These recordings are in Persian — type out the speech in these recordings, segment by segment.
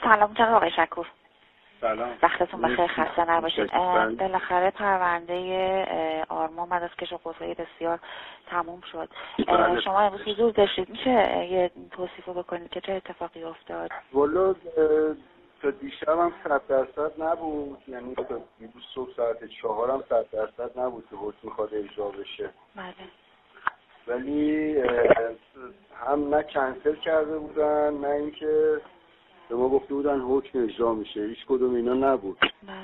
سلام جناب آقای شکور. سلام. وقتتون بخیر، خسته نباشید. بالاخره پرونده آرمان بعد از کش و قوس‌های بسیار تموم شد. شما امروز حضور داشتید، میشه یه توصیف بکنید که چه اتفاقی افتاد؟ والا تا دیشب هم 100% نبود، یعنی تا دیروز صبح ساعت 4 هم 100% نبود که حکم میخواد اجرا بشه. بله. ولی هم نه کنسل کرده بودن نه اینکه به ما گفته بودن حکم اجرا میشه، هیچ کدوم اینا نبود.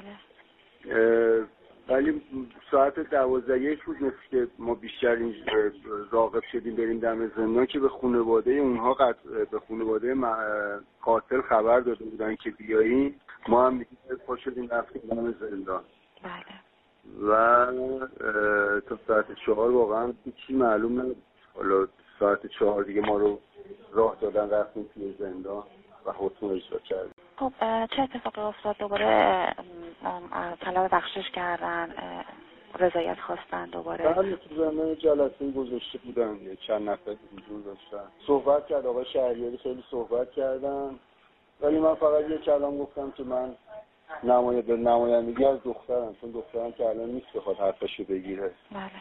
بله. ولی ساعت 12:01 بود مثل که ما بیشتر راغب شدیم بریم دم زندان که به خانواده اونها به خانواده قاتل خبر داده بودن که بیاییم. ما هم پا شدیم رفتیم دم زندان. بله. و تا ساعت 4 واقعا هیچی معلوم نبود. حالا ساعت 4 دیگه ما رو راه دادن رفتیم توی زندان و حکم اجرا کردیم. خب چه اتفاقی افتاد؟ دوباره طلب بخشش کردن، رضایت خواستن دوباره؟ بله، تو زمین جلسه گذاشته بودن، چند نفر حضور داشتن، صحبت کرد آقای شهریاری، خیلی صحبت کردن. ولی من فقط یه کلام گفتم که من نمایندگی از دخترم، چون دخترم که الان نیست بخواد حقشو بگیره. بله.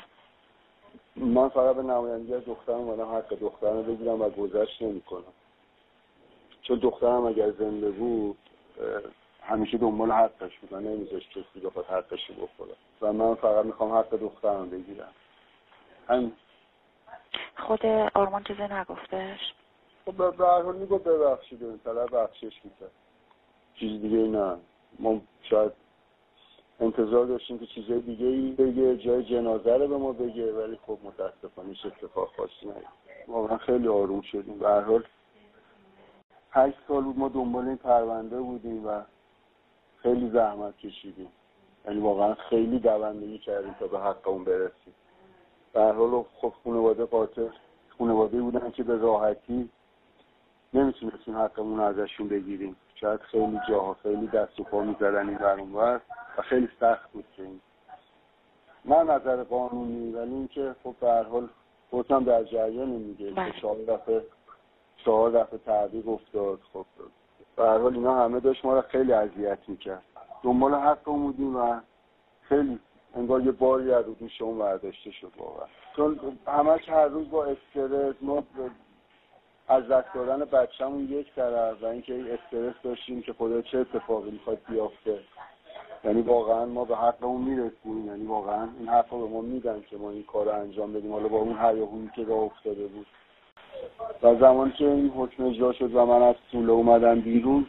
من فقط به نمایندگی از دخترم اومدم حق دخترم رو بگیرم و گذشت نمی‌کنم. چون دخترم اگر زنده بود همیشه دنبال حقش بود، نمیذاش کسی بخواد حقش رو بخوره و من فقط میخوام حق دخترم بگیرم. همین. خود آرمان چیزی نگفتش؟ خب به هر حال میگفت ببخشید و طلب بخشش میکرد، چیز دیگه نه. ما شاید انتظار داشتیم که چیزای دیگه ای بگه، جای جنازه رو به ما بگه، ولی خب متاسفانه هیچ اتفاق خاصی نیفتاد. واقعا خیلی آروم شدیم. به هر حال 8 سال بود ما دنبال این پرونده بودیم و خیلی زحمت کشیدیم، یعنی واقعا خیلی دوندگی کردیم تا به حقمون برسیم. به هر حال خب خانواده قاتل خانواده‌ای بودن که به راحتی نمیتونستیم حقمون ازشون بگیریم. شاید خیلی جاها خیلی دست و پا می‌زدن این ور اون ور و خیلی سخت بود که این نه نظر قانونی، ولی اینکه خب به هر حال خودم در جریان میگه که 4 دفعه تعقیب افتاد. خب به هر حال اینا همه داشت ما رو خیلی اذیت میکرد. دنبال حقمون بودیم و خیلی انگار یه باری از دوشمون برداشته شد واقعا. چون همش هر روز با استرس، ما از دست دادن بچه‌مون یک طرف و اینکه استرس داشتیم که خدا چه اتفاقی میخواد بیفته. یعنی واقعا ما به حقمون میرسیم، یعنی واقعا این حق رو به ما میدن که ما این کار رو انجام بدیم، حالا با اون هیاهویی که راه افتاده بود. و زمانی که این حکم اجرا شد و من از سوله اومدم بیرون،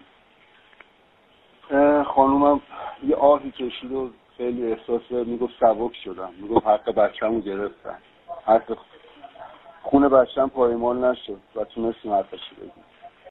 خانومم یه آهی کشید و خیلی احساس میگفت سبک شدم، میگفت حق بچه‌مو گرفتن، حق خون بچه‌م پایمال نشد و تونستیم حقش رو بگیریم.